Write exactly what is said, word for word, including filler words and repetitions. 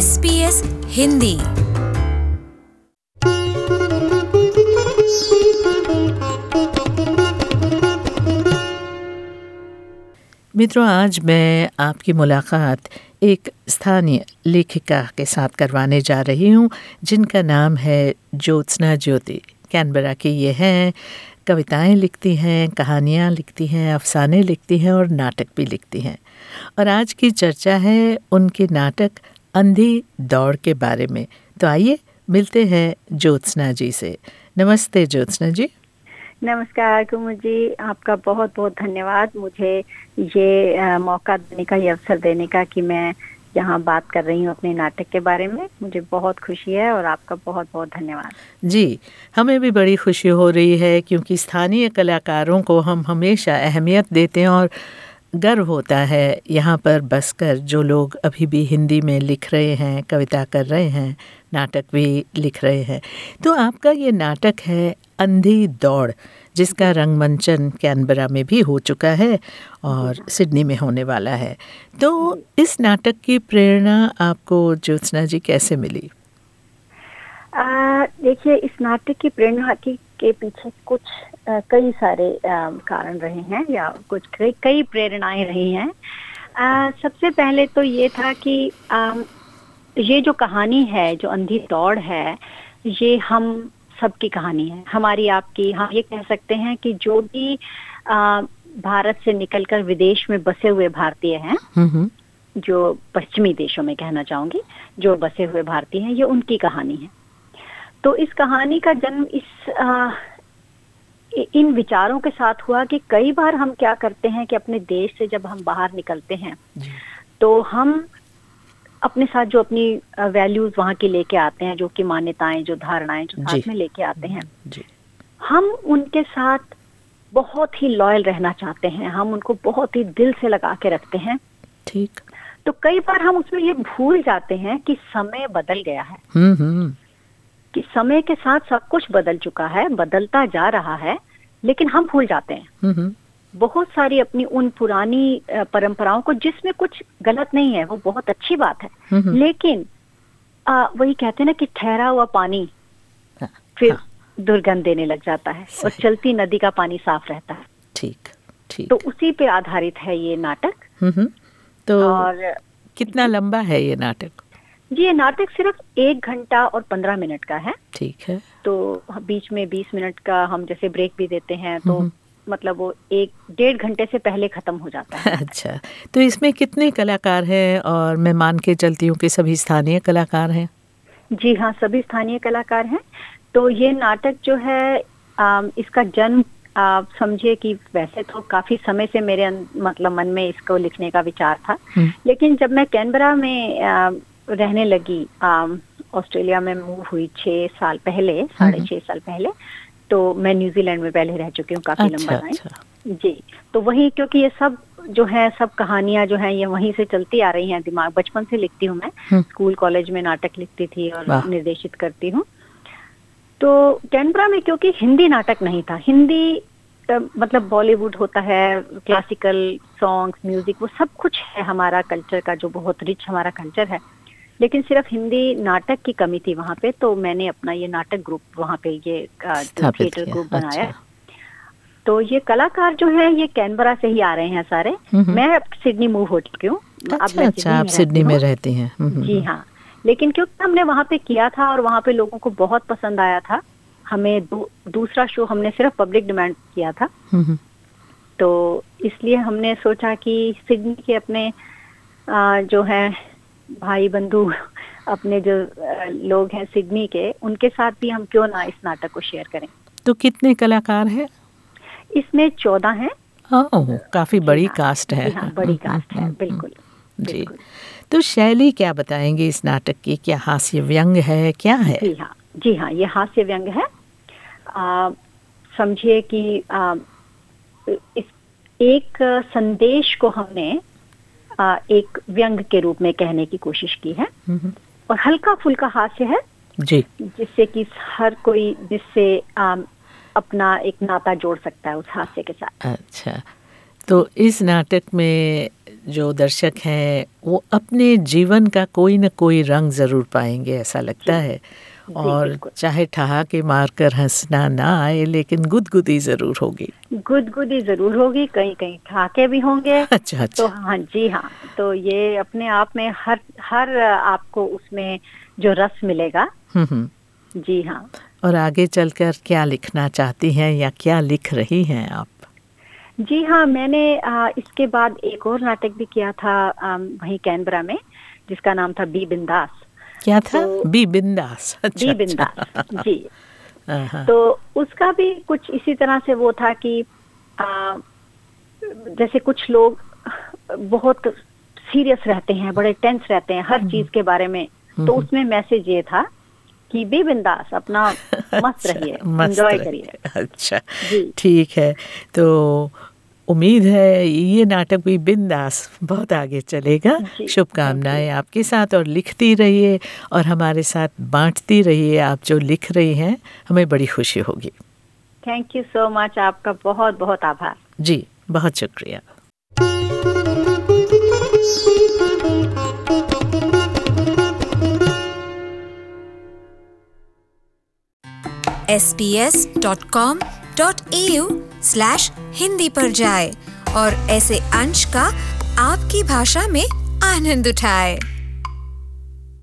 S B S Hindi. मित्रों, आज मैं आपकी मुलाकात एक स्थानीय लेखिका के साथ करवाने जा रही हूँ जिनका नाम है ज्योत्सना ज्योति। कैनबरा की ये हैं, कविताएं लिखती हैं, कहानियाँ लिखती हैं, अफसाने लिखती हैं और नाटक भी लिखती हैं। और आज की चर्चा है उनके नाटक अंधी दौड़ के बारे में। तो आइए मिलते हैं ज्योत्सना जी से। नमस्ते ज्योत्सना जी। नमस्कार कुमुद जी, आपका बहुत बहुत धन्यवाद मुझे ये आ, मौका देने का, ये अवसर देने का कि मैं यहाँ बात कर रही हूँ अपने नाटक के बारे में। मुझे बहुत खुशी है और आपका बहुत बहुत धन्यवाद। जी, हमें भी बड़ी खुशी हो रही है क्योंकि स्थानीय कलाकारों को हम हमेशा अहमियत देते हैं और गर्व होता है यहाँ पर बसकर जो लोग अभी भी हिंदी में लिख रहे हैं, कविता कर रहे हैं, नाटक भी लिख रहे हैं। तो आपका ये नाटक है अंधी दौड़, जिसका रंगमंचन कैनबरा में भी हो चुका है और सिडनी में होने वाला है। तो इस नाटक की प्रेरणा आपको ज्योत्सना जी कैसे मिली? देखिए, इस नाटक की प्रेरणा की के पीछे कुछ आ, कई सारे आ, कारण रहे हैं या कुछ कई, कई प्रेरणाएं रही हैं। आ, सबसे पहले तो ये था कि आ, ये जो कहानी है, जो अंधी दौड़ है, ये हम सबकी कहानी है, हमारी आपकी। हम ये कह सकते हैं कि जो भी आ, भारत से निकलकर विदेश में बसे हुए भारतीय हैं, जो पश्चिमी देशों में कहना चाहूंगी, जो बसे हुए भारतीय हैं, ये उनकी कहानी है। तो इस कहानी का जन्म इस आ, इन विचारों के साथ हुआ कि कई बार हम क्या करते हैं कि अपने देश से जब हम बाहर निकलते हैं तो हम अपने साथ जो अपनी वैल्यूज वहाँ की लेके आते हैं, जो कि मान्यताएं, जो धारणाएं जो साथ में लेके आते हैं, हम उनके साथ बहुत ही लॉयल रहना चाहते हैं, हम उनको बहुत ही दिल से लगा के रखते हैं। ठीक। तो कई बार हम उसमें ये भूल जाते हैं कि समय बदल गया है, कि समय के साथ सब कुछ बदल चुका है, बदलता जा रहा है, लेकिन हम भूल जाते हैं बहुत सारी अपनी उन पुरानी परंपराओं को, जिसमें कुछ गलत नहीं है, वो बहुत अच्छी बात है। लेकिन आ, वही कहते हैं ना कि ठहरा हुआ पानी फिर दुर्गंध देने लग जाता है और चलती नदी का पानी साफ रहता है। ठीक ठीक। तो उसी पे आधारित है ये नाटक। तो और कितना लंबा है ये नाटक? जी, ये नाटक सिर्फ एक घंटा और पंद्रह मिनट का है। ठीक है। तो बीच में बीस मिनट का हम जैसे ब्रेक भी देते हैं, तो मतलब वो एक डेढ़ घंटे से पहले खत्म हो जाता है। अच्छा, तो इसमें कितने कलाकार हैं? और मैं मान के चलती हूँ कि सभी स्थानीय कलाकार हैं। जी हाँ, सभी स्थानीय कलाकार हैं। तो ये नाटक जो है, आ, इसका जन्म आप समझिए कि वैसे तो काफी समय से मेरे मतलब मन में इसको लिखने का विचार था, लेकिन जब मैं कैनबरा में आ, रहने लगी, ऑस्ट्रेलिया में मूव हुई छह साल पहले, साढ़े छह साल पहले, तो मैं न्यूजीलैंड में पहले रह चुकी हूँ काफी लंबा टाइम। अच्छा। जी, तो वही, क्योंकि ये सब जो है, सब कहानियां जो हैं, ये वहीं से चलती आ रही हैं। दिमाग बचपन से लिखती हूँ मैं, स्कूल कॉलेज में नाटक लिखती थी और निर्देशित करती हूँ। तो कैनबरा में क्योंकि हिंदी नाटक नहीं था, हिंदी मतलब बॉलीवुड होता है, क्लासिकल सॉन्ग्स, म्यूजिक, वो सब कुछ है हमारा कल्चर का, जो बहुत रिच हमारा कल्चर है, लेकिन सिर्फ हिंदी नाटक की कमी थी वहाँ पे। तो मैंने अपना ये नाटक ग्रुप वहाँ पे, ये थिएटर ग्रुप बनाया। अच्छा। तो ये कलाकार जो है, ये कैनबरा से ही आ रहे हैं सारे। मैं अब सिडनी मूव हो चुकी हूँ। अच्छा, अब मैं अच्छा, आप सिडनी में रहती हैं? जी हाँ, लेकिन क्योंकि हमने वहाँ पे किया था और वहाँ पे लोगों को बहुत पसंद आया था, हमें दू, दूसरा शो हमने सिर्फ पब्लिक डिमांड किया था, तो इसलिए हमने सोचा कि सिडनी के अपने आ, जो है भाई बंधु, अपने जो लोग हैं सिडनी के, उनके साथ भी हम क्यों ना इस नाटक को शेयर करें। तो कितने कलाकार हैं इसमें? चौदह हैं। ओह, काफी बड़ी कास्ट है। हाँ, बड़ी कास्ट है, बिल्कुल जी। तो शैली क्या बताएंगे इस नाटक की? क्या हास्य व्यंग है, क्या है? जी हाँ, जी हाँ, ये हास्य व्यंग है। समझिए कि आ, इस एक संदेश को हमने आ, एक व्यंग के रूप में कहने की कोशिश की है, और हल्का फुल्का हास्य है जी, जिससे कि हर कोई जिससे आ, अपना एक नाता जोड़ सकता है उस हास्य के साथ। अच्छा, तो इस नाटक में जो दर्शक हैं वो अपने जीवन का कोई न कोई रंग ज़रूर पाएंगे, ऐसा लगता है। और चाहे ठहाके मारकर हंसना ना आए, लेकिन गुदगुदी ज़रूर होगी। गुदगुदी ज़रूर होगी, कहीं कहीं ठहाके भी होंगे। अच्छा अच्छा। तो हाँ जी हाँ, तो ये अपने आप में हर हर आपको उसमें जो रस मिलेगा। जी हाँ। और आगे चलकर क्या लिखना चाहती हैं या क्या लिख रही हैं आप? जी हाँ, मैंने आ, इसके बाद एक और नाटक भी किया था आ, वहीं कैनबरा में, जिसका नाम था बी बिंदास। क्या था? तो, बी बिंदास। अच्छा, बी बिंदास। अच्छा। जी। तो उसका भी कुछ इसी तरह से वो था कि आ, जैसे कुछ लोग बहुत सीरियस रहते हैं, बड़े टेंस रहते हैं हर चीज के बारे में, तो उसमें मैसेज ये था कि बी बिंदास, अपना मस्त रहिए, एंजॉय करिए। अच्छा, ठीक है। तो उम्मीद है ये नाटक भी बिंदास बहुत आगे चलेगा। शुभकामनाएं आपके साथ, और लिखती रहिए और हमारे साथ बांटती रहिए आप जो लिख रही हैं, हमें बड़ी खुशी होगी। थैंक यू सो मच, आपका बहुत बहुत आभार। जी, बहुत शुक्रिया। S B S dot com dot A U slash Hindi पर जाए और ऐसे अंश का आपकी भाषा में आनंद उठाए।